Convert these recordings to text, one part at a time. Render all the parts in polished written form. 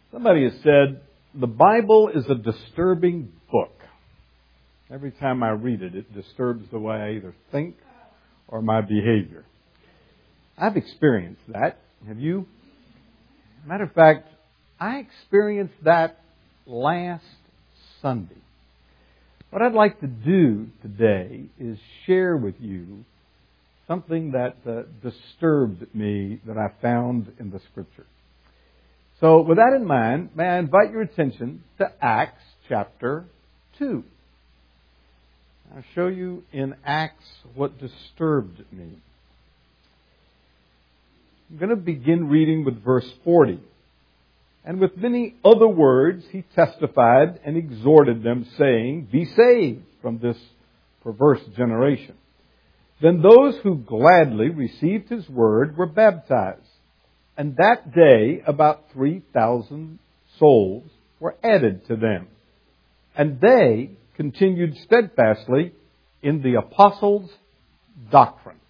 Somebody has said, the Bible is a disturbing book. Every time I read it, it disturbs the way I either think or my behavior. I've experienced that. Have you? Matter of fact, I experienced that last Sunday. What I'd like to do today is share with you something that disturbed me that I found in the Scripture. So with that in mind, may I invite your attention to Acts chapter 2. I'll show you in Acts what disturbed me. I'm going to begin reading with verse 40. And with many other words he testified and exhorted them, saying, Be saved from this perverse generation. Then those who gladly received his word were baptized. And that day about 3,000 souls were added to them. And they continued steadfastly in the apostles' doctrine.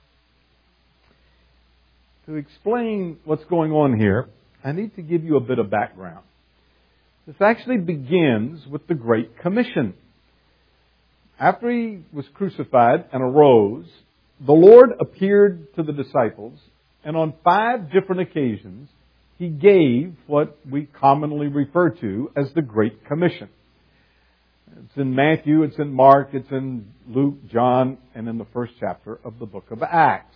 To explain what's going on here, I need to give you a bit of background. This actually begins with the Great Commission. After he was crucified and arose, the Lord appeared to the disciples, and on 5 different occasions, he gave what we commonly refer to as the Great Commission. It's in Matthew, it's in Mark, it's in Luke, John, and in the first chapter of the book of Acts.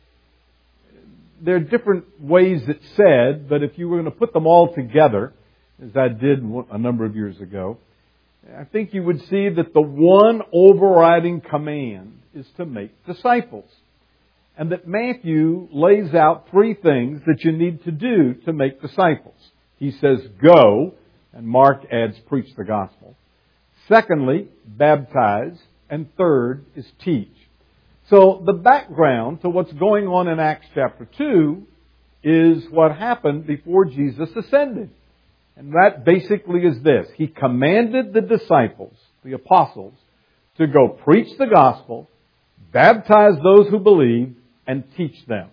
There are different ways it's said, but if you were going to put them all together, as I did a number of years ago, I think you would see that the one overriding command is to make disciples. And that Matthew lays out 3 things that you need to do to make disciples. He says, go, and Mark adds, preach the gospel. Secondly, baptize, and third is teach. So the background to what's going on in Acts chapter 2 is what happened before Jesus ascended. And that basically is this. He commanded the disciples, the apostles, to go preach the gospel, baptize those who believe, and teach them.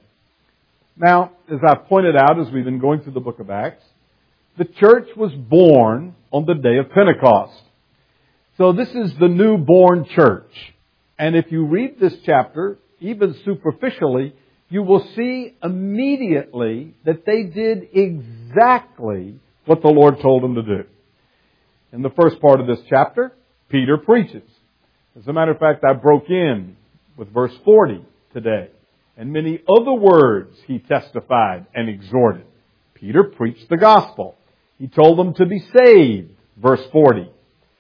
Now, as I've pointed out as we've been going through the book of Acts, the church was born on the day of Pentecost. So this is the newborn church. And if you read this chapter, even superficially, you will see immediately that they did exactly what the Lord told them to do. In the first part of this chapter, Peter preaches. As a matter of fact, I broke in with verse 40 today. And many other words he testified and exhorted. Peter preached the gospel. He told them to be saved, verse 40.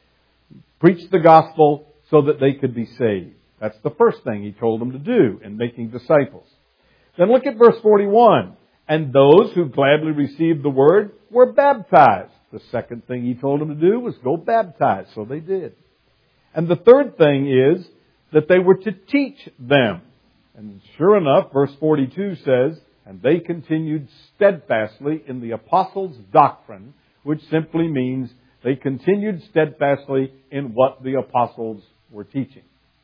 Preach the gospel so that they could be saved. That's the first thing he told them to do in making disciples. Then look at verse 41. And those who gladly received the word were baptized. The second thing he told them to do was go baptize. So they did. And the third thing is that they were to teach them. And sure enough, verse 42 says, and they continued steadfastly in the apostles' doctrine, which simply means they continued steadfastly in what the apostles were teaching.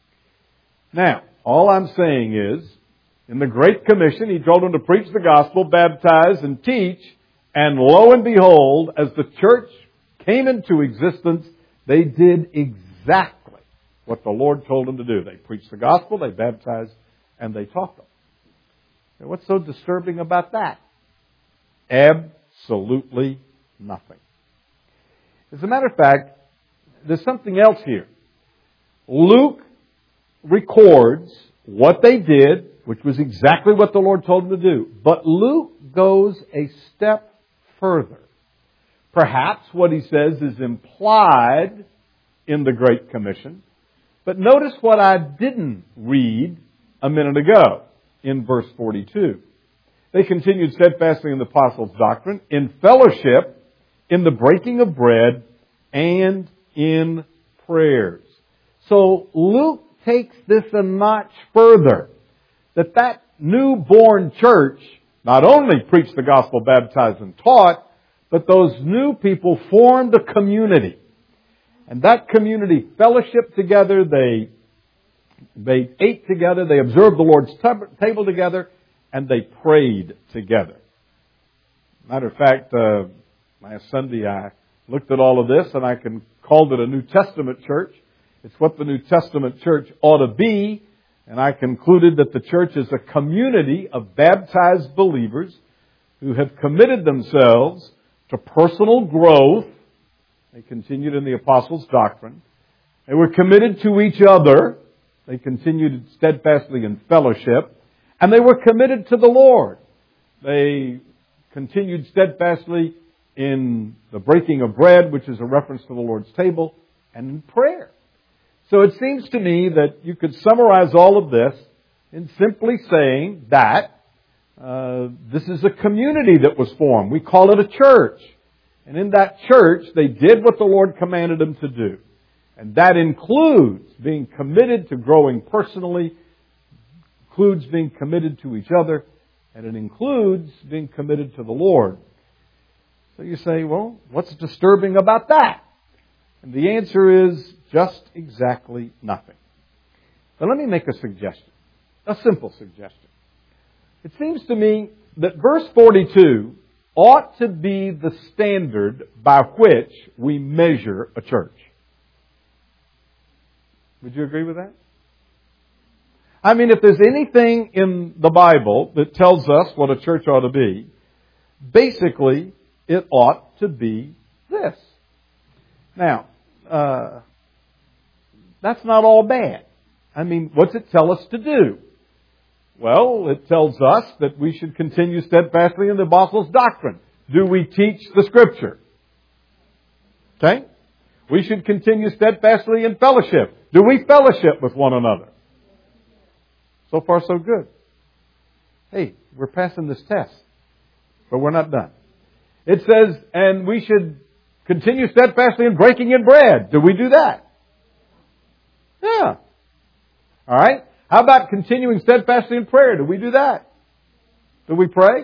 Now, all I'm saying is, in the Great Commission, he told them to preach the gospel, baptize, and teach, and lo and behold, as the church came into existence, they did exactly what the Lord told them to do. They preached the gospel, they baptized, and they taught them. And what's so disturbing about that? Absolutely nothing. As a matter of fact, there's something else here. Luke records what they did, which was exactly what the Lord told them to do. But Luke goes a step further. Perhaps what he says is implied in the Great Commission. But notice what I didn't read a minute ago in verse 42. They continued steadfastly in the apostles' doctrine, in fellowship, in the breaking of bread, and in prayers. So Luke takes this a notch further. That newborn church not only preached the gospel, baptized, and taught, but those new people formed a community. And that community fellowshiped together, they ate together, they observed the Lord's table together, and they prayed together. Matter of fact, I Last Sunday I looked at all of this and I called it a New Testament church. It's what the New Testament church ought to be. And I concluded that the church is a community of baptized believers who have committed themselves to personal growth. They continued in the apostles' doctrine. They were committed to each other. They continued steadfastly in fellowship. And they were committed to the Lord. They continued steadfastly in the breaking of bread, which is a reference to the Lord's table, and in prayer. So it seems to me that you could summarize all of this in simply saying that this is a community that was formed. We call it a church. And in that church, they did what the Lord commanded them to do. And that includes being committed to growing personally, includes being committed to each other, and it includes being committed to the Lord. So you say, well, what's disturbing about that? And the answer is just exactly nothing. But let me make a suggestion, a simple suggestion. It seems to me that verse 42 ought to be the standard by which we measure a church. Would you agree with that? I mean, if there's anything in the Bible that tells us what a church ought to be, basically it ought to be this. Now, that's not all bad. I mean, what's it tell us to do? Well, it tells us that we should continue steadfastly in the apostles' doctrine. Do we teach the Scripture? Okay? We should continue steadfastly in fellowship. Do we fellowship with one another? So far, so good. Hey, we're passing this test, but we're not done. It says, and we should continue steadfastly in breaking in bread. Do we do that? Yeah. All right. How about continuing steadfastly in prayer? Do we do that? Do we pray?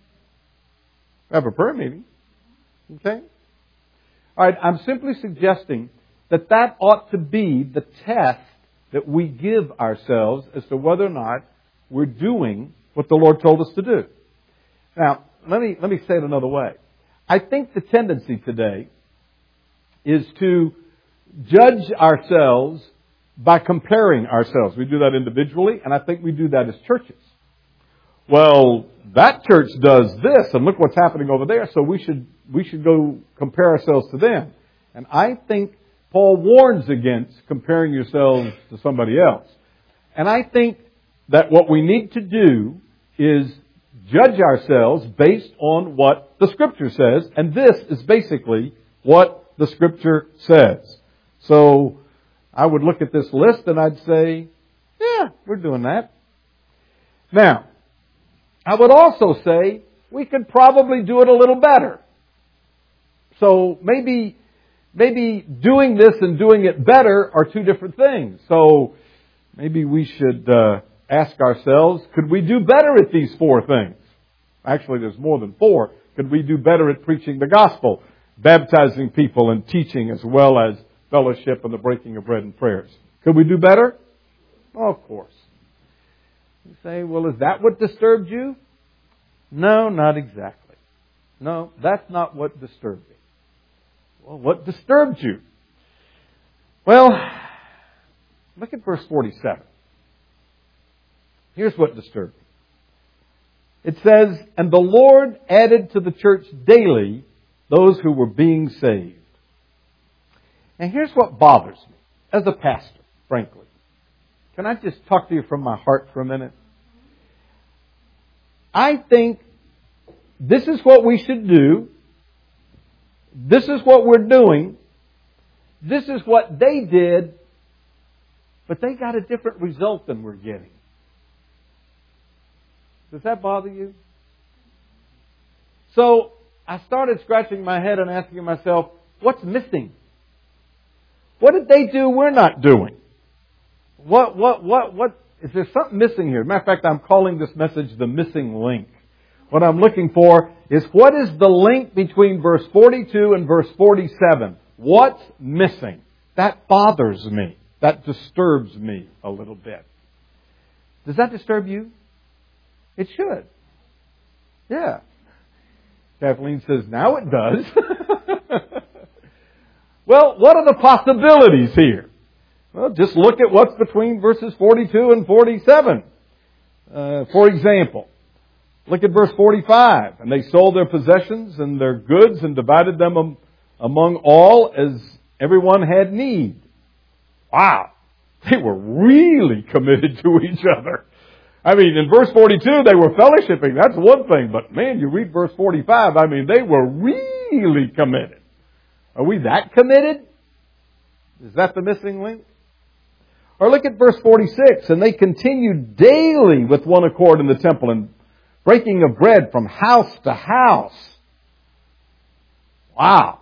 We have a prayer meeting. Okay. All right. I'm simply suggesting that that ought to be the test that we give ourselves as to whether or not we're doing what the Lord told us to do. Now, let me say it another way. I think the tendency today is to judge ourselves by comparing ourselves. We do that individually, and I think we do that as churches. Well, that church does this, and look what's happening over there, so we should go compare ourselves to them. And I think Paul warns against comparing yourselves to somebody else. And I think that what we need to do is judge ourselves based on what the Scripture says, and this is basically what the Scripture says. So I would look at this list and I'd say, yeah, we're doing that. Now, I would also say we could probably do it a little better. So maybe doing this and doing it better are two different things. So maybe we should ask ourselves, could we do better at these four things? Actually, there's more than four. Could we do better at preaching the gospel, baptizing people, and teaching, as well as fellowship and the breaking of bread and prayers? Could we do better? Oh, of course. You say, well, is that what disturbed you? No, not exactly. No, that's not what disturbed me. Well, what disturbed you? Well, look at verse 47. Here's what disturbed me. It says, and the Lord added to the church daily those who were being saved. And here's what bothers me as a pastor, frankly. Can I just talk to you from my heart for a minute? I think this is what we should do. This is what we're doing. This is what they did. But they got a different result than we're getting. Does that bother you? So I started scratching my head and asking myself, what's missing? What did they do we're not doing? What, is there something missing here? Matter of fact, I'm calling this message the missing link. What I'm looking for is what is the link between verse 42 and verse 47? What's missing? That bothers me. That disturbs me a little bit. Does that disturb you? It should. Yeah. Kathleen says, now it does. Well, what are the possibilities here? Well, just look at what's between verses 42 and 47. For example, look at verse 45. And they sold their possessions and their goods and divided them among all as everyone had need. Wow. They were really committed to each other. I mean, in verse 42, they were fellowshipping. That's one thing. But man, you read verse 45, I mean, they were really committed. Are we that committed? Is that the missing link? Or look at verse 46. And they continued daily with one accord in the temple and breaking of bread from house to house. Wow.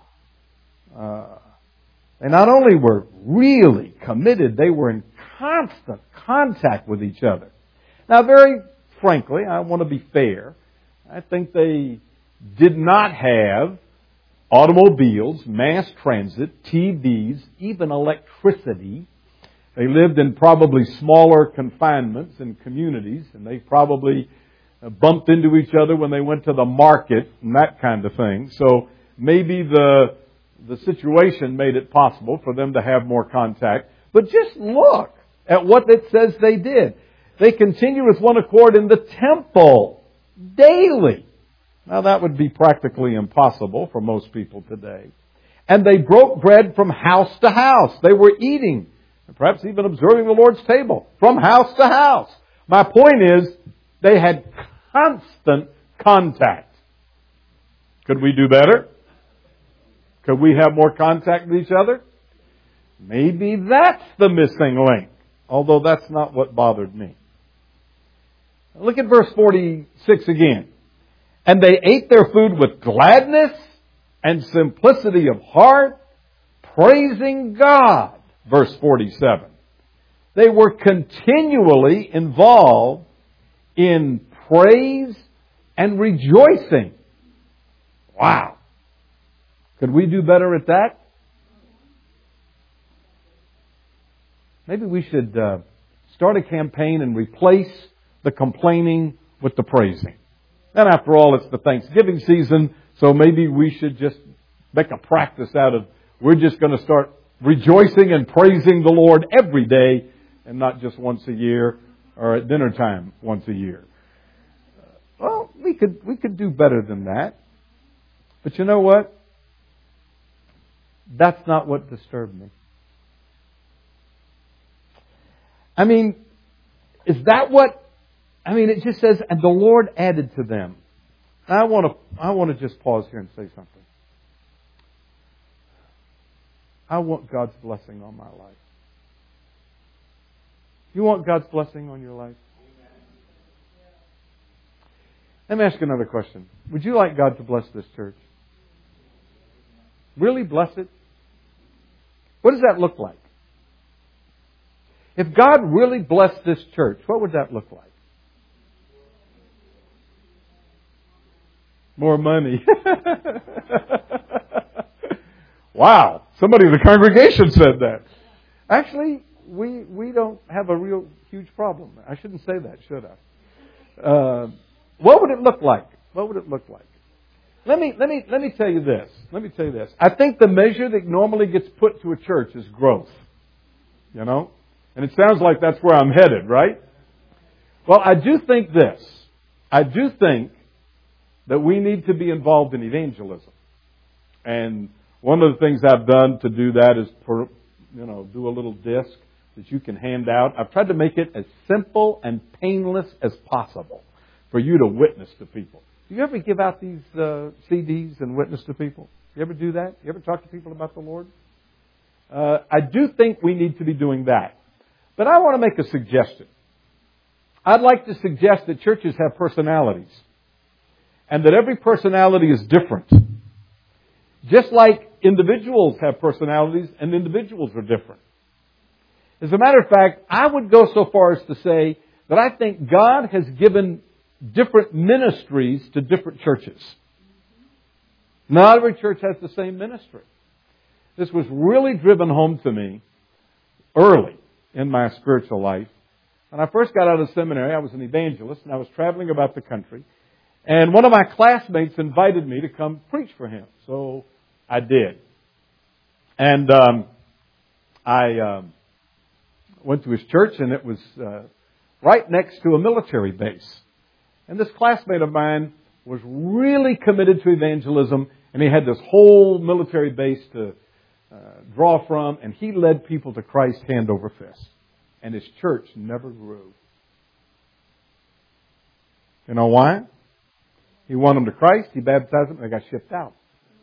They not only were really committed, they were in constant contact with each other. Now, very frankly, I want to be fair. I think they did not have automobiles, mass transit, TVs, even electricity. They lived in probably smaller confinements and communities, and they probably bumped into each other when they went to the market and that kind of thing. So maybe the situation made it possible for them to have more contact. But just look at what it says they did. They continued with one accord in the temple daily. Now that would be practically impossible for most people today. And they broke bread from house to house. They were eating, and perhaps even observing the Lord's table, from house to house. My point is, they had constant contact. Could we do better? Could we have more contact with each other? Maybe that's the missing link, although that's not what bothered me. Look at verse 46 again. And they ate their food with gladness and simplicity of heart, praising God. Verse 47. They were continually involved in praise and rejoicing. Wow. Could we do better at that? Maybe we should start a campaign and replace the complaining with the praising. And after all, it's the Thanksgiving season, so maybe we should just make a practice out of, we're just going to start rejoicing and praising the Lord every day and not just once a year or at dinner time once a year. Well, we could do better than that. But you know what? That's not what disturbed me. I mean, is that what... I mean, it just says, and the Lord added to them. I want to just pause here and say something. I want God's blessing on my life. You want God's blessing on your life? Let me ask you another question. Would you like God to bless this church? Really bless it? What does that look like? If God really blessed this church, what would that look like? More money. Wow. Somebody in the congregation said that. Actually, we don't have a real huge problem. I shouldn't say that, should I? What would it look like? What would it look like? Let me tell you this. Let me tell you this. I think the measure that normally gets put to a church is growth. You know? And it sounds like that's where I'm headed, right? Well, I do think this. I do think that we need to be involved in evangelism. And one of the things I've done to do that is, do a little disc that you can hand out. I've tried to make it as simple and painless as possible for you to witness to people. Do you ever give out these CDs and witness to people? You ever do that? You ever talk to people about the Lord? I do think we need to be doing that. But I want to make a suggestion. I'd like to suggest that churches have personalities. And that every personality is different. Just like individuals have personalities and individuals are different. As a matter of fact, I would go so far as to say that I think God has given different ministries to different churches. Not every church has the same ministry. This was really driven home to me early in my spiritual life. When I first got out of seminary, I was an evangelist and I was traveling about the country. And one of my classmates invited me to come preach for him. So I did. And I went to his church, and it was right next to a military base. And this classmate of mine was really committed to evangelism, and he had this whole military base to draw from, and he led people to Christ hand over fist. And his church never grew. You know why? He won them to Christ, he baptized them, and they got shipped out.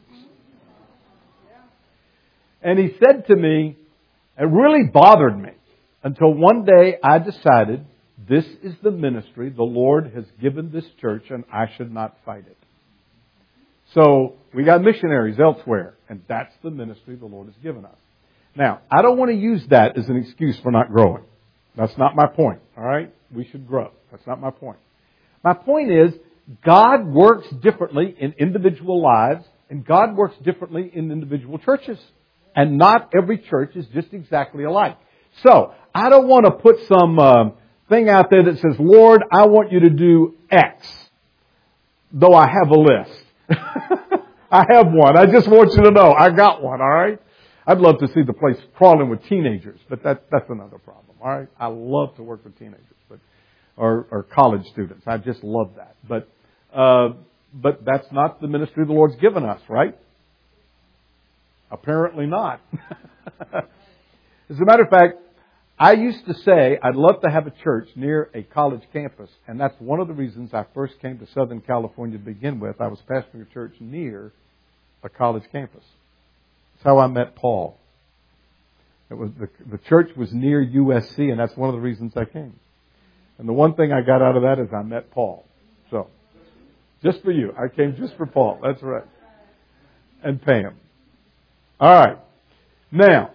And he said to me, it really bothered me, until one day I decided, this is the ministry the Lord has given this church, and I should not fight it. So we got missionaries elsewhere, and that's the ministry the Lord has given us. Now, I don't want to use that as an excuse for not growing. That's not my point, all right? We should grow. That's not my point. My point is, God works differently in individual lives, and God works differently in individual churches. And not every church is just exactly alike. So, I don't want to put some thing out there that says, Lord, I want you to do X, though I have a list. I have one. I just want you to know I got one, all right? I'd love to see the place crawling with teenagers, but that's another problem, all right? I love to work with teenagers, or college students. I just love that. But that's not the ministry the Lord's given us, right? Apparently not. As a matter of fact, I used to say I'd love to have a church near a college campus, and that's one of the reasons I first came to Southern California to begin with. I was pastoring a church near a college campus. That's how I met Paul. It was the church was near USC, and that's one of the reasons I came. And the one thing I got out of that is I met Paul. So, just for you. I came just for Paul. That's right. And Pam. All right. Now,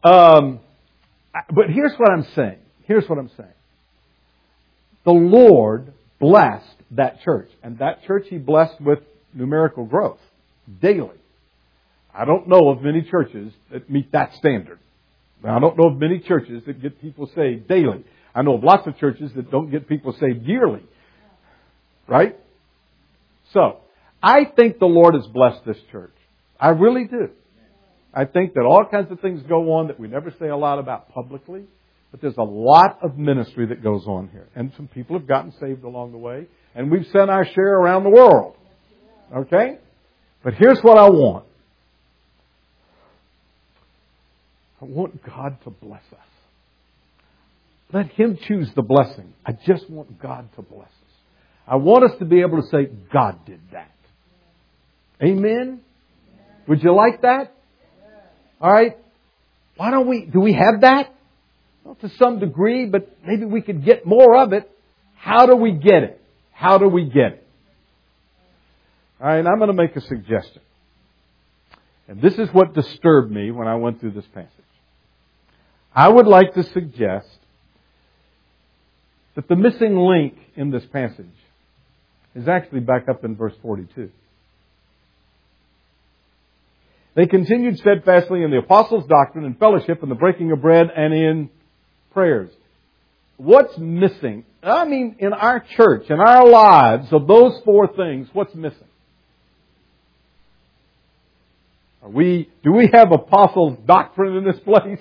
but here's what I'm saying. Here's what I'm saying. The Lord blessed that church. And that church He blessed with numerical growth daily. I don't know of many churches that meet that standard. I don't know of many churches that get people saved daily. I know of lots of churches that don't get people saved yearly. Right? So, I think the Lord has blessed this church. I really do. I think that all kinds of things go on that we never say a lot about publicly. But there's a lot of ministry that goes on here. And some people have gotten saved along the way. And we've sent our share around the world. Okay? But here's what I want. I want God to bless us. Let Him choose the blessing. I just want God to bless us. I want us to be able to say, God did that. Amen? Would you like that? All right. Why don't do we have that? Well, to some degree, but maybe we could get more of it. How do we get it? How do we get it? All right, I'm going to make a suggestion. And this is what disturbed me when I went through this passage. I would like to suggest that the missing link in this passage is actually back up in verse 42. They continued steadfastly in the apostles' doctrine and fellowship and the breaking of bread and in prayers. What's missing? I mean, in our church, in our lives, of those four things, what's missing? Do we have apostles' doctrine in this place?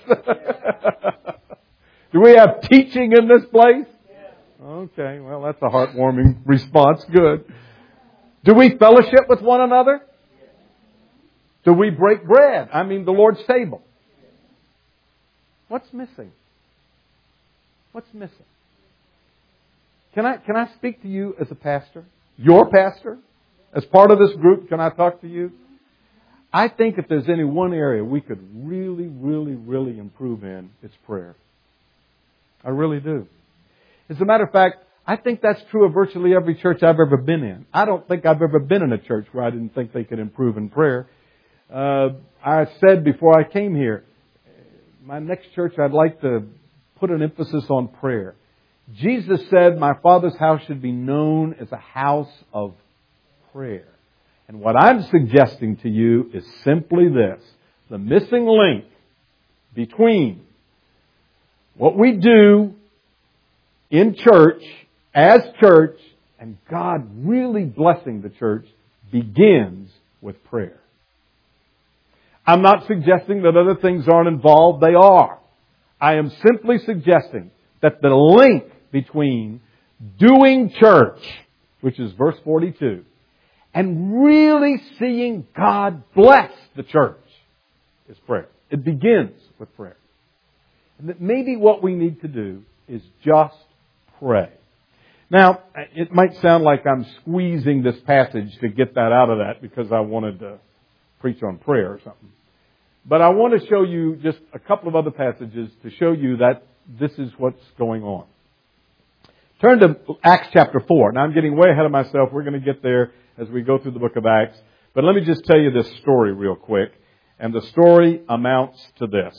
Do we have teaching in this place? Okay, well, that's a heartwarming response. Good. Do we fellowship with one another? Do we break bread? I mean, the Lord's table. What's missing? What's missing? Can I speak to you as a pastor? Your pastor? As part of this group, can I talk to you? I think if there's any one area we could really, really, really improve in, it's prayer. I really do. As a matter of fact, I think that's true of virtually every church I've ever been in. I don't think I've ever been in a church where I didn't think they could improve in prayer. I said before I came here, my next church I'd like to put an emphasis on prayer. Jesus said, my Father's house should be known as a house of prayer. And what I'm suggesting to you is simply this. The missing link between what we do in church, as church, and God really blessing the church begins with prayer. I'm not suggesting that other things aren't involved. They are. I am simply suggesting that the link between doing church, which is verse 42, and really seeing God bless the church is prayer. It begins with prayer. And that maybe what we need to do is just pray. Now, it might sound like I'm squeezing this passage to get that out of that because I wanted to preach on prayer or something. But I want to show you just a couple of other passages to show you that this is what's going on. Turn to Acts chapter 4. Now, I'm getting way ahead of myself. We're going to get there as we go through the book of Acts. But let me just tell you this story real quick. And the story amounts to this.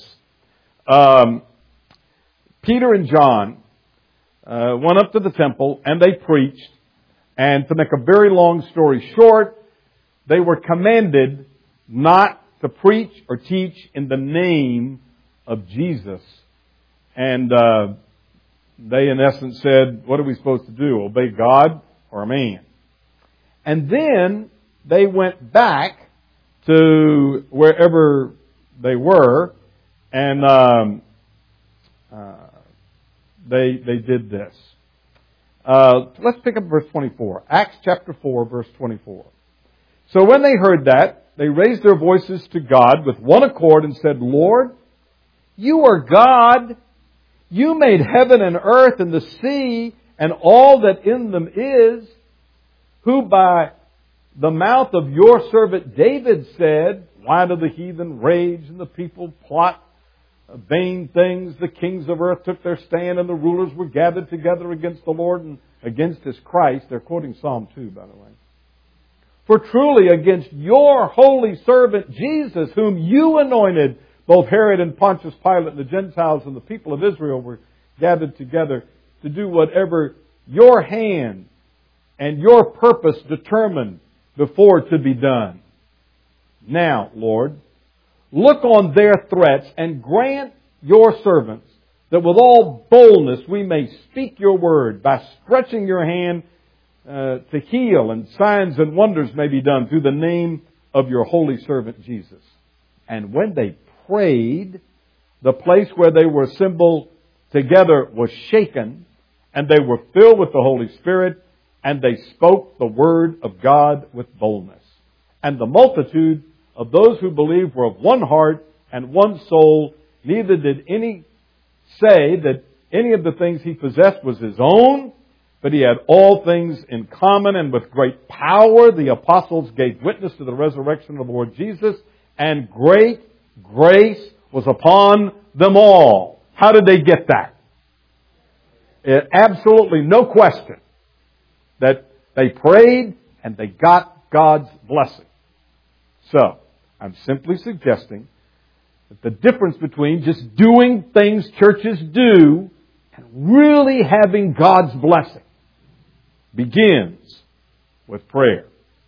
Peter and John went up to the temple and they preached. And to make a very long story short, they were commanded not to preach or teach in the name of Jesus. And they in essence said, what are we supposed to do? Obey God or a man? And then they went back to wherever they were and they did this. Let's pick up verse 24. Acts chapter 4, verse 24. So when they heard that, they raised their voices to God with one accord and said, Lord, you are God. You made heaven and earth and the sea and all that in them is, who by the mouth of your servant David said, why do the heathen rage and the people plot vain things? The kings of earth took their stand and the rulers were gathered together against the Lord and against His Christ. They're quoting Psalm 2, by the way. For truly against your holy servant Jesus, whom you anointed, both Herod and Pontius Pilate and the Gentiles and the people of Israel were gathered together to do whatever your hand and your purpose determined before to be done. Now, Lord, look on their threats and grant your servants that with all boldness we may speak your word by stretching your hand to heal, and signs and wonders may be done through the name of your holy servant Jesus. And when they prayed, the place where they were assembled together was shaken, and they were filled with the Holy Spirit, and they spoke the word of God with boldness. And the multitude of those who believed were of one heart and one soul. Neither did any say that any of the things he possessed was his own, but he had all things in common, and with great power the apostles gave witness to the resurrection of the Lord Jesus, and great grace was upon them all. How did they get that? Absolutely no question that they prayed and they got God's blessing. So, I'm simply suggesting that the difference between just doing things churches do and really having God's blessing begins with prayer.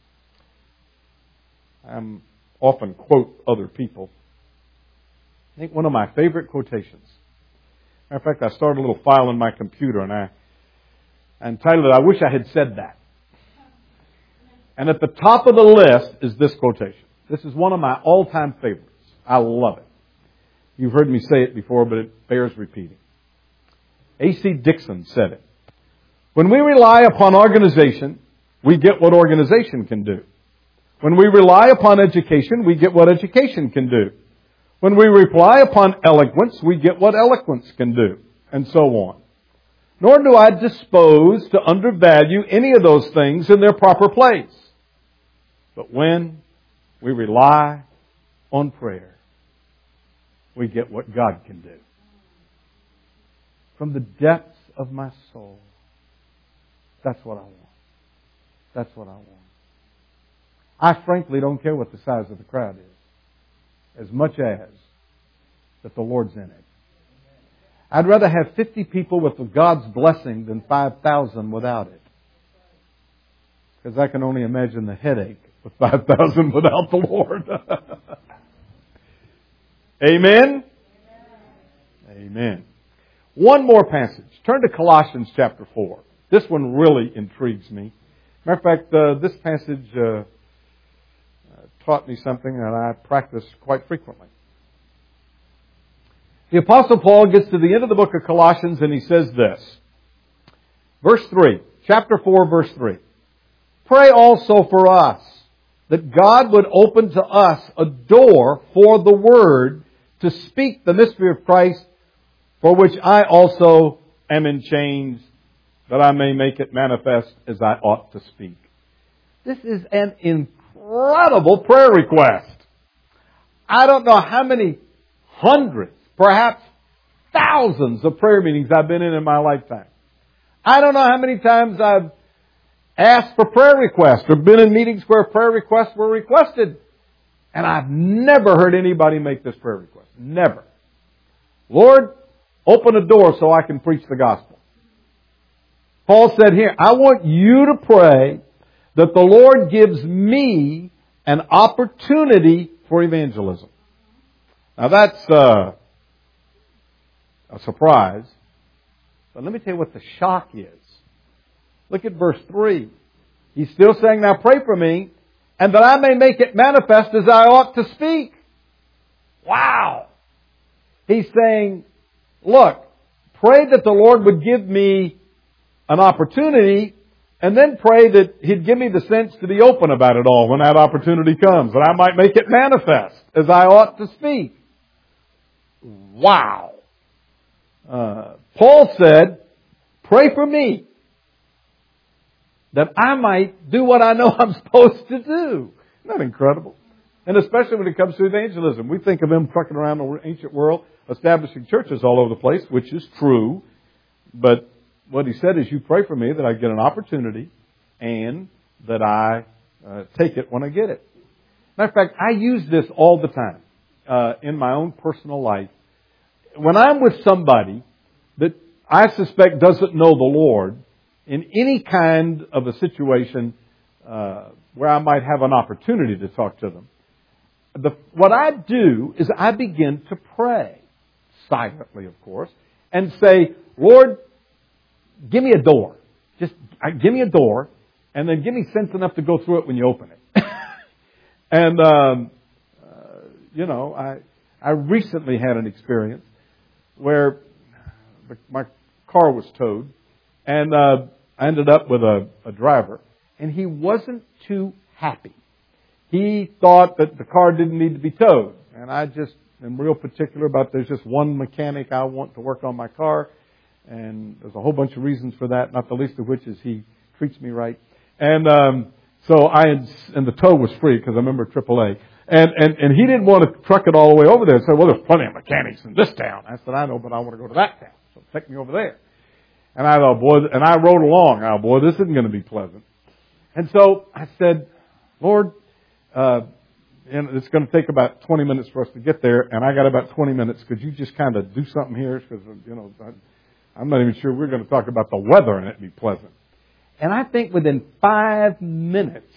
I often quote other people. I think one of my favorite quotations. Matter of fact, I started a little file in my computer and I entitled it, I Wish I Had Said That. And at the top of the list is this quotation. This is one of my all-time favorites. I love it. You've heard me say it before, but it bears repeating. A.C. Dixon said it. When we rely upon organization, we get what organization can do. When we rely upon education, we get what education can do. When we rely upon eloquence, we get what eloquence can do, and so on. Nor do I dispose to undervalue any of those things in their proper place. But when we rely on prayer, we get what God can do. From the depths of my soul, that's what I want. That's what I want. I frankly don't care what the size of the crowd is, as much as that the Lord's in it. I'd rather have 50 people with God's blessing than 5,000 without it. Because I can only imagine the headache with 5,000 without the Lord. Amen? Amen. One more passage. Turn to Colossians chapter 4. This one really intrigues me. Matter of fact, this passage taught me something that I practice quite frequently. The Apostle Paul gets to the end of the book of Colossians and he says this. Verse 3, chapter 4, verse 3. Pray also for us that God would open to us a door for the Word to speak the mystery of Christ, for which I also am in chains, that I may make it manifest as I ought to speak. This is an incredible prayer request. I don't know how many hundreds, perhaps thousands of prayer meetings I've been in my lifetime. I don't know how many times I've asked for prayer requests or been in meetings where prayer requests were requested. And I've never heard anybody make this prayer request. Never. Lord, open a door so I can preach the gospel. Paul said here, I want you to pray that the Lord gives me an opportunity for evangelism. Now that's a surprise. But let me tell you what the shock is. Look at verse 3. He's still saying, now pray for me, and that I may make it manifest as I ought to speak. Wow! He's saying, look, pray that the Lord would give me an opportunity, and then pray that He'd give me the sense to be open about it all when that opportunity comes, that I might make it manifest as I ought to speak. Wow! Paul said, pray for me, that I might do what I know I'm supposed to do. Isn't that incredible? And especially when it comes to evangelism. We think of him trucking around the ancient world, establishing churches all over the place, which is true. But what he said is, you pray for me that I get an opportunity and that I take it when I get it. Matter of fact, I use this all the time in my own personal life. When I'm with somebody that I suspect doesn't know the Lord, in any kind of a situation where I might have an opportunity to talk to them, what I do is I begin to pray, silently of course, and say, Lord, give me a door. Just give me a door, and then give me sense enough to go through it when you open it. And, I recently had an experience where my car was towed, and I ended up with a driver, and he wasn't too happy. He thought that the car didn't need to be towed. And I just am real particular about there's just one mechanic I want to work on my car. And there's a whole bunch of reasons for that, not the least of which is he treats me right. And and the tow was free because I remember AAA. And he didn't want to truck it all the way over there. So, well, there's plenty of mechanics in this town. I said, I know, but I want to go to that town. So take me over there. And I thought, boy, and I rode along. Oh, boy, this isn't going to be pleasant. And so I said, Lord, and it's going to take about 20 minutes for us to get there, and I got about 20 minutes. Could you just kind of do something here? Because, I'm not even sure we're going to talk about the weather and it'd be pleasant. And I think within 5 minutes,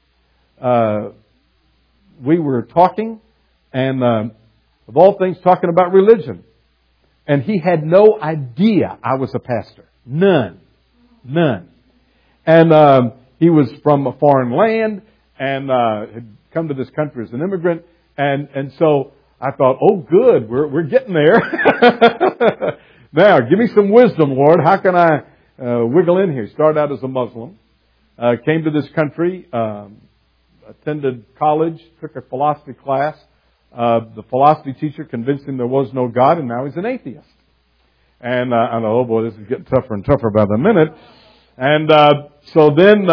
we were talking, and of all things, talking about religion. And he had no idea I was a pastor. None. And he was from a foreign land and had come to this country as an immigrant. And so I thought, oh, good, we're getting there. Now, give me some wisdom, Lord. How can I wiggle in here? Started out as a Muslim. Came to this country, attended college, took a philosophy class. The philosophy teacher convinced him there was no God, and now he's an atheist. And I know, oh boy, this is getting tougher and tougher by the minute. And so then,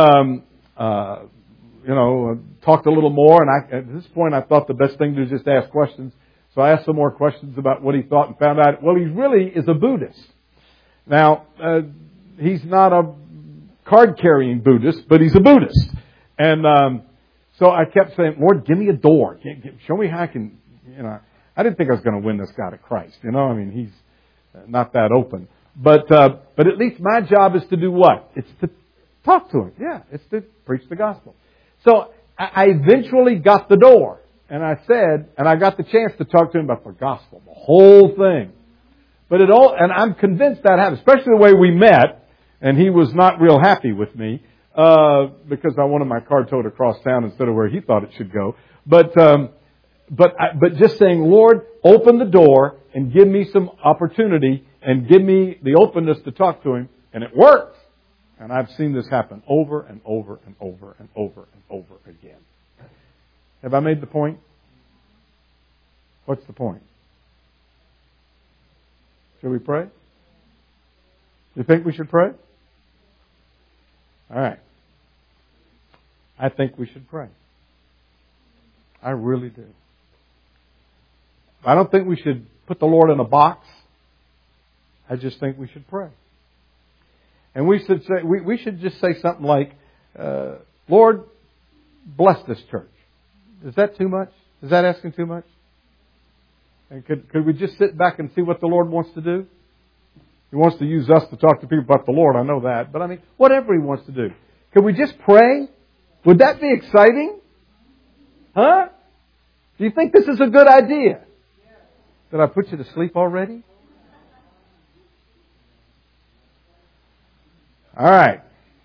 talked a little more. And at this point, I thought the best thing to do is just ask questions. So I asked some more questions about what he thought and found out, well, he really is a Buddhist. Now, he's not a card-carrying Buddhist, but he's a Buddhist. And so I kept saying, Lord, give me a door. Show me how I can, I didn't think I was going to win this guy to Christ. He's not that open. But at least my job is to do what? It's to talk to him. Yeah, it's to preach the gospel. So I eventually got the door. And I got the chance to talk to him about the gospel, the whole thing. And I'm convinced that happened, especially the way we met. And he was not real happy with me because I wanted my car towed across town instead of where he thought it should go. But just saying, Lord, open the door and give me some opportunity and give me the openness to talk to Him. And it worked. And I've seen this happen over and over and over and over and over again. Have I made the point? What's the point? Shall we pray? You think we should pray? All right. I think we should pray. I really do. I don't think we should put the Lord in a box. I just think we should pray. And we should just say something like, Lord, bless this church. Is that too much? Is that asking too much? And could we just sit back and see what the Lord wants to do? He wants to use us to talk to people about the Lord, I know that. But I mean, whatever He wants to do. Could we just pray? Would that be exciting? Huh? Do you think this is a good idea? Did I put you to sleep already? All right.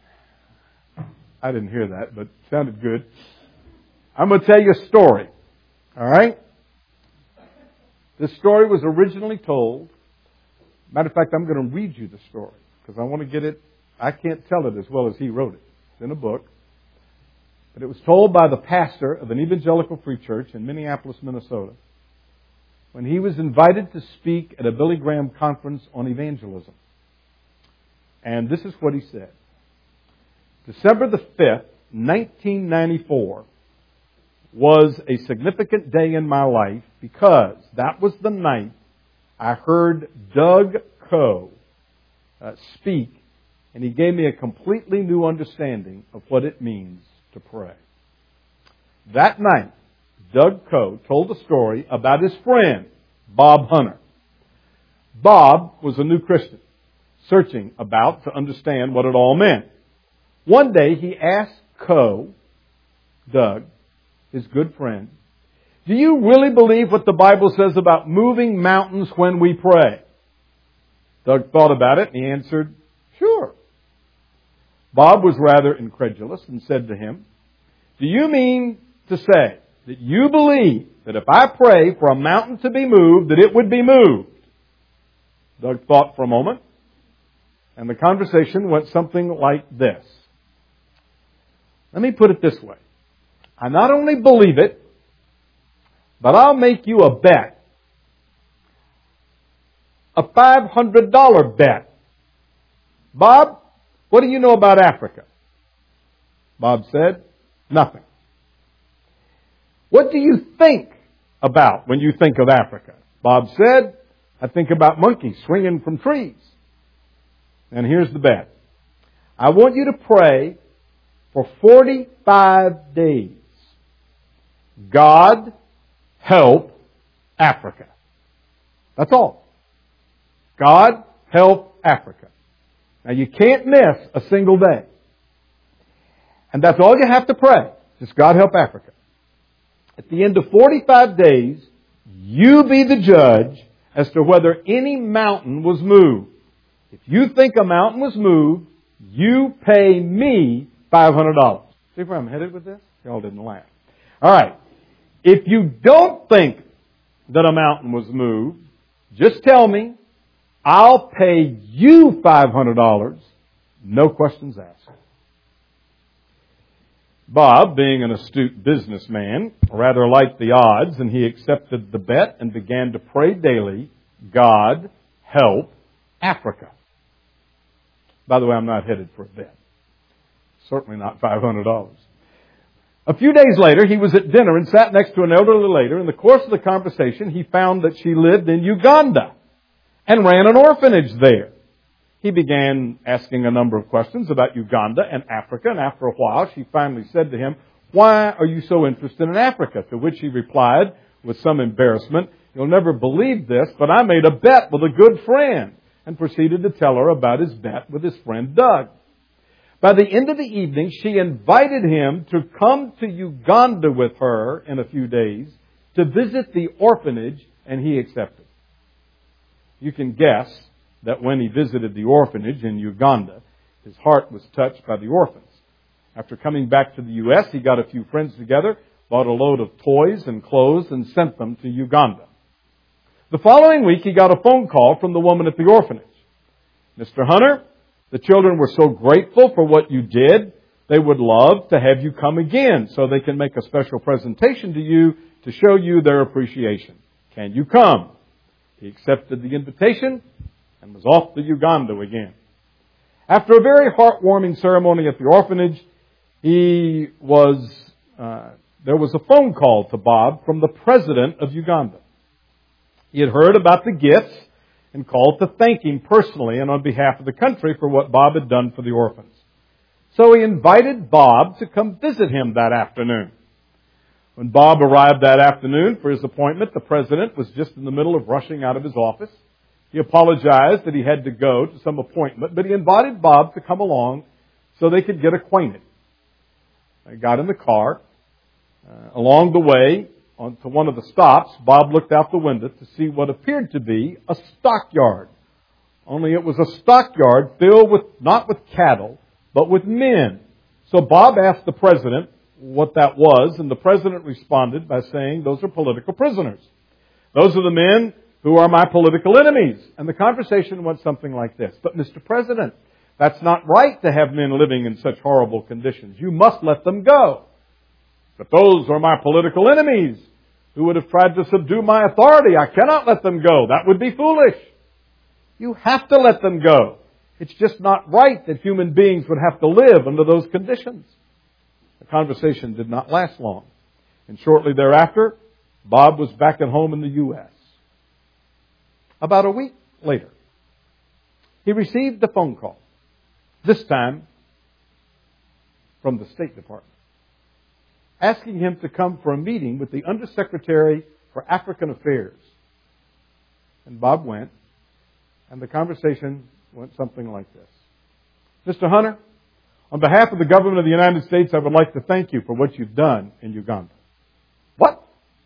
I didn't hear that, but it sounded good. I'm going to tell you a story. All right? This story was originally told. Matter of fact, I'm going to read you the story because I want to get it. I can't tell it as well as he wrote it. It's in a book. But it was told by the pastor of an evangelical free church in Minneapolis, Minnesota, when he was invited to speak at a Billy Graham conference on evangelism. And this is what he said. December the 5th, 1994, was a significant day in my life because that was the night I heard Doug Coe speak, and he gave me a completely new understanding of what it means to pray. That night, Doug Coe told a story about his friend, Bob Hunter. Bob was a new Christian, searching about to understand what it all meant. One day, he asked Coe, Doug, his good friend, do you really believe what the Bible says about moving mountains when we pray? Doug thought about it and he answered, sure. Bob was rather incredulous and said to him, do you mean to say that you believe that if I pray for a mountain to be moved, that it would be moved? Doug thought for a moment, and the conversation went something like this. Let me put it this way. I not only believe it, but I'll make you a bet. A $500 bet. Bob, what do you know about Africa? Bob said, nothing. What do you think about when you think of Africa? Bob said, I think about monkeys swinging from trees. And here's the bet. I want you to pray for 45 days. God help Africa. That's all. God help Africa. Now you can't miss a single day. And that's all you have to pray. Just God help Africa. At the end of 45 days, you be the judge as to whether any mountain was moved. If you think a mountain was moved, you pay me $500. See where I'm headed with this? Y'all didn't laugh. All right. If you don't think that a mountain was moved, just tell me. I'll pay you $500. No questions asked. Bob, being an astute businessman, rather liked the odds, and he accepted the bet and began to pray daily, God help Africa. By the way, I'm not headed for a bet. Certainly not $500. A few days later, he was at dinner and sat next to an elderly lady. In the course of the conversation, he found that she lived in Uganda and ran an orphanage there. He began asking a number of questions about Uganda and Africa, and after a while, she finally said to him, why are you so interested in Africa? To which he replied with some embarrassment, you'll never believe this, but I made a bet with a good friend, and proceeded to tell her about his bet with his friend Doug. By the end of the evening, she invited him to come to Uganda with her in a few days to visit the orphanage, and he accepted. You can guess that when he visited the orphanage in Uganda, His heart was touched by the orphans. After coming back to the U.S., he got a few friends together, bought a load of toys and clothes, and sent them to Uganda. The following week, he got a phone call from the woman at the orphanage. Mr. Hunter, the children were so grateful for what you did, they would love to have you come again so they can make a special presentation to you to show you their appreciation. Can you come? He accepted the invitation and was off to Uganda again. After a very heartwarming ceremony at the orphanage, there was a phone call to Bob from the president of Uganda. He had heard about the gifts and called to thank him personally and on behalf of the country for what Bob had done for the orphans. So he invited Bob to come visit him that afternoon. When Bob arrived that afternoon for his appointment, the president was just in the middle of rushing out of his office. He apologized that he had to go to some appointment, but he invited Bob to come along so they could get acquainted. They got in the car. Along the way, to one of the stops, Bob looked out the window to see what appeared to be a stockyard. Only it was a stockyard filled with, not with cattle, but with men. So Bob asked the president what that was, and the president responded by saying, those are political prisoners. Those are the men who are my political enemies. And the conversation went something like this. But Mr. President, that's not right to have men living in such horrible conditions. You must let them go. But those are my political enemies who would have tried to subdue my authority. I cannot let them go. That would be foolish. You have to let them go. It's just not right that human beings would have to live under those conditions. The conversation did not last long. And shortly thereafter, Bob was back at home in the U.S. About a week later, he received a phone call, this time from the State Department, asking him to come for a meeting with the Undersecretary for African Affairs. And Bob went, and the conversation went something like this. Mr. Hunter, on behalf of the government of the United States, I would like to thank you for what you've done in Uganda. What?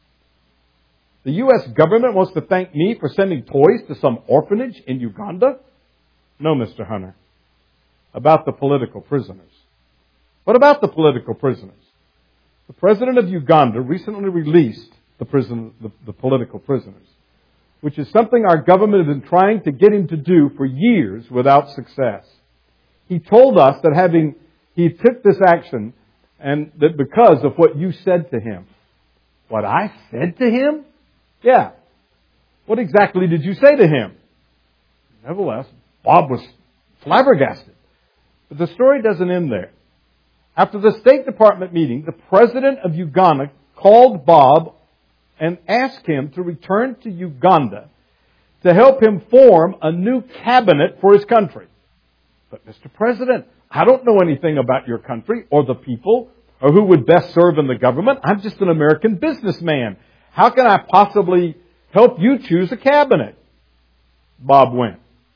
The U.S. government wants to thank me for sending toys to some orphanage in Uganda? No, Mr. Hunter. About the political prisoners. What about the political prisoners? The president of Uganda recently released the political prisoners, which is something our government has been trying to get him to do for years without success. He told us that he took this action and that because of what you said to him. What I said to him? Yeah. What exactly did you say to him? Nevertheless, Bob was flabbergasted. But the story doesn't end there. After the State Department meeting, the president of Uganda called Bob and asked him to return to Uganda to help him form a new cabinet for his country. But Mr. President, I don't know anything about your country or the people or who would best serve in the government. I'm just an American businessman. How can I possibly help you choose a cabinet? Bob went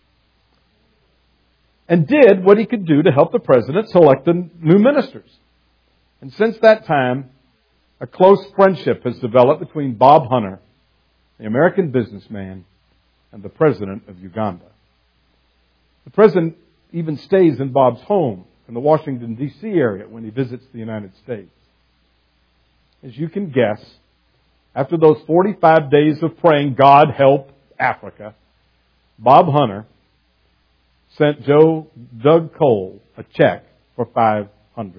and did what he could do to help the president select the new ministers. And since that time, a close friendship has developed between Bob Hunter, the American businessman, and the president of Uganda. The president even stays in Bob's home in the Washington, D.C. area when he visits the United States. As you can guess, after those 45 days of praying, God help Africa, Bob Hunter sent Doug Cole a check for $500.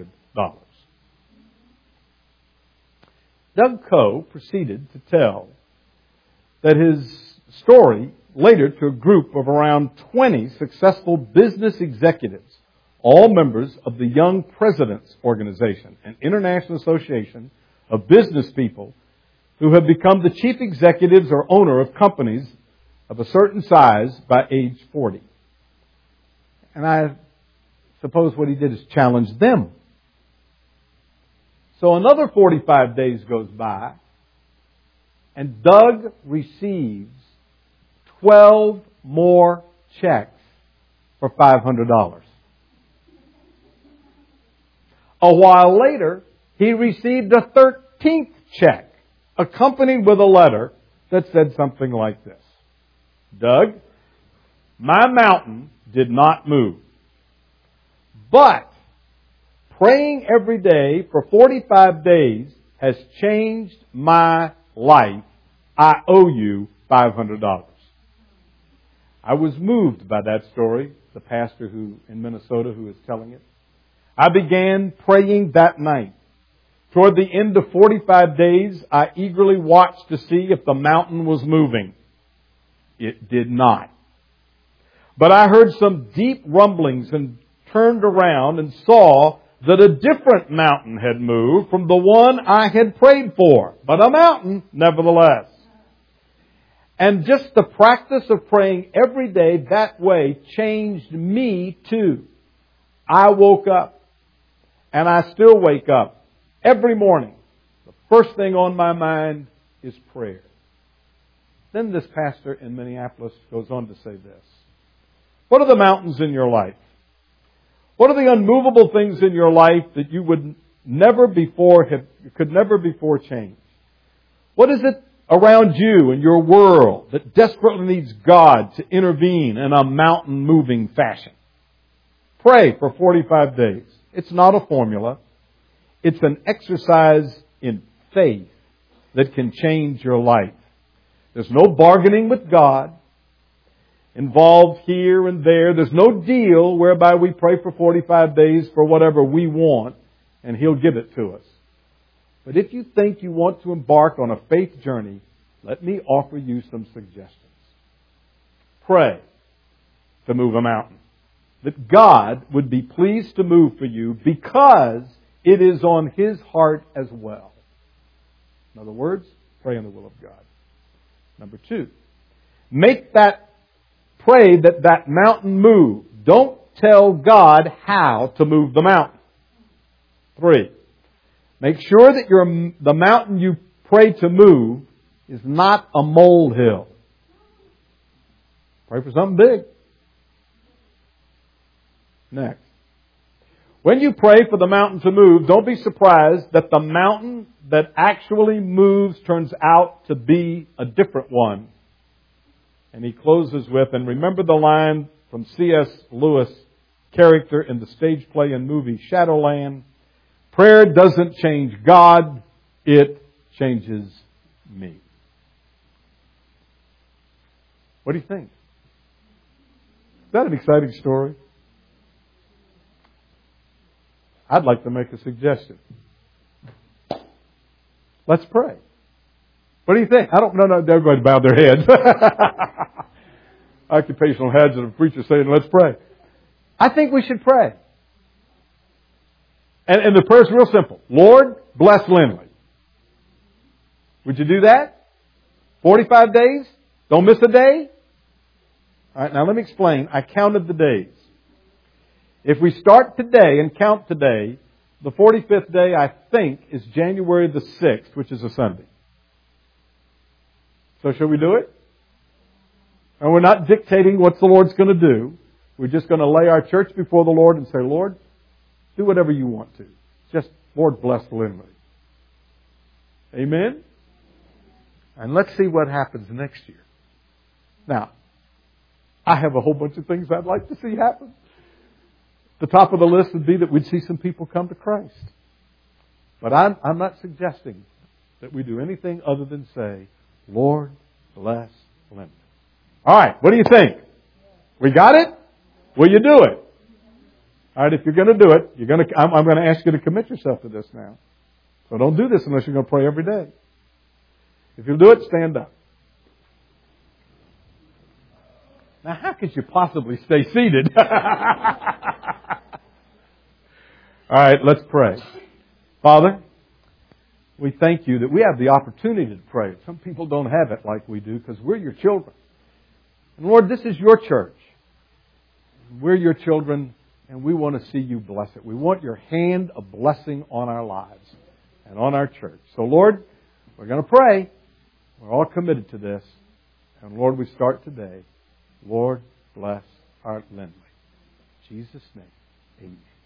Doug Cole proceeded to tell that his story later to a group of around 20 successful business executives, all members of the Young Presidents Organization, an international association of business people who have become the chief executives or owner of companies of a certain size by age 40. And I suppose what he did is challenge them. So another 45 days goes by, and Doug receives 12 more checks for $500. A while later, he received a 13th check, accompanied with a letter that said something like this. Doug, my mountain did not move. But praying every day for 45 days has changed my life. I owe you $500. I was moved by that story, the pastor in Minnesota who was telling it. I began praying that night. Toward the end of 45 days, I eagerly watched to see if the mountain was moving. It did not. But I heard some deep rumblings and turned around and saw that a different mountain had moved from the one I had prayed for, but a mountain nevertheless. And just the practice of praying every day that way changed me too. I woke up, and I still wake up every morning. The first thing on my mind is prayer. Then this pastor in Minneapolis goes on to say this. What are the mountains in your life? What are the unmovable things in your life that you could never before change? What is it around you in your world that desperately needs God to intervene in a mountain-moving fashion? Pray for 45 days. It's not a formula. It's an exercise in faith that can change your life. There's no bargaining with God involved here and there. There's no deal whereby we pray for 45 days for whatever we want and He'll give it to us. But if you think you want to embark on a faith journey, let me offer you some suggestions. Pray to move a mountain. That God would be pleased to move for you because it is on His heart as well. In other words, pray in the will of God. Number 2, pray that mountain move. Don't tell God how to move the mountain. 3, make sure that the mountain you pray to move is not a molehill. Pray for something big. Next. When you pray for the mountain to move, don't be surprised that the mountain that actually moves turns out to be a different one. And he closes with, and remember the line from C.S. Lewis, character in the stage play and movie Shadowland, prayer doesn't change God, it changes me. What do you think? Is that an exciting story? I'd like to make a suggestion. Let's pray. What do you think? I don't know. Everybody bowed their heads. Occupational heads and a preacher saying, let's pray. I think we should pray. And the prayer's real simple. Lord, bless Lindley. Would you do that? 45 days? Don't miss a day? All right, now let me explain. I counted the days. If we start today and count today, the 45th day, I think, is January the 6th, which is a Sunday. So shall we do it? And we're not dictating what the Lord's going to do. We're just going to lay our church before the Lord and say, Lord, do whatever you want to. Just, Lord, bless Lindley. Amen? And let's see what happens next year. Now, I have a whole bunch of things I'd like to see happen. The top of the list would be that we'd see some people come to Christ. But I'm not suggesting that we do anything other than say, Lord, bless Linda. All right, what do you think? We got it? Will you do it? All right, if you're going to do it, I'm going to ask you to commit yourself to this now. So don't do this unless you're going to pray every day. If you'll do it, stand up. Now, how could you possibly stay seated? All right, let's pray. Father, we thank you that we have the opportunity to pray. Some people don't have it like we do because we're your children. And Lord, this is your church. We're your children, and we want to see you bless it. We want your hand of blessing on our lives and on our church. So, Lord, we're going to pray. We're all committed to this. And, Lord, we start today. Lord, bless our Lindley. In Jesus' name, amen.